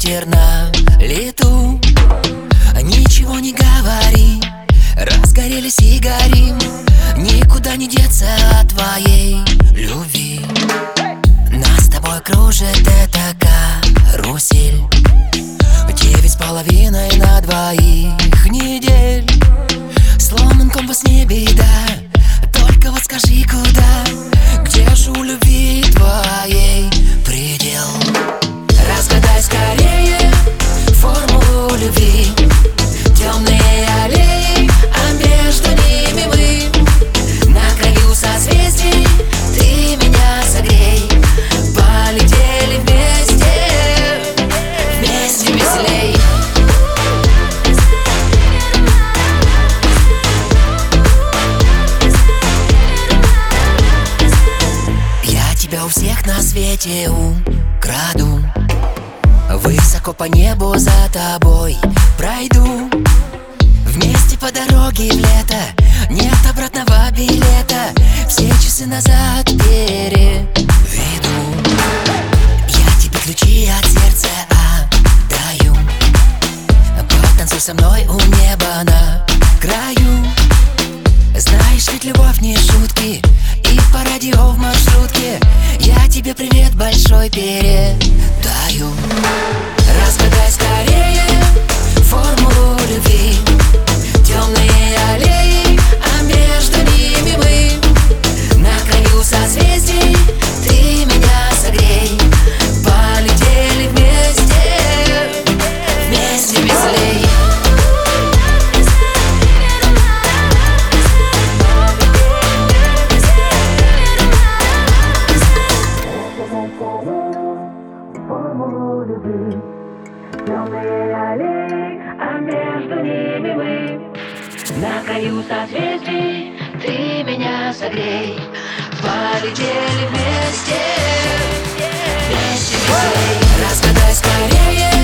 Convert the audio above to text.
ветер на лету. Ничего не говори, разгорелись и горим. Никуда не деться от твоей любви. Нас с тобой кружит эта карусель. 9,5 на двоих недель. Сломан компас, не беда, только вот скажи, куда? Где же у любви твоей предел? Разгадай скорее формулу любви. Темные аллеи, а между ними мы. На краю созвездий ты меня согрей. Полетели вместе, вместе веселей. Я тебя у всех на свете украду. Высоко по небу за тобой пройду. Вместе по дороге в лето, нет обратного билета. Все часы назад переведу. Я тебе ключи от сердца отдаю. Потанцуй со мной у неба на краю. Знаешь, ведь любовь не шутки, и по радио в маршрутке я тебе привет большой передаю. Разгадай скорее формулу любви. Темные аллеи, а между ними мы. На краю созвездий ты меня согрей. Полетели вместе, вместе веселей. Формулу любви. Темные аллеи, а между ними мы. На краю созвездий ты меня согрей. Полетели вместе, вместе веселей. Разгадай скорее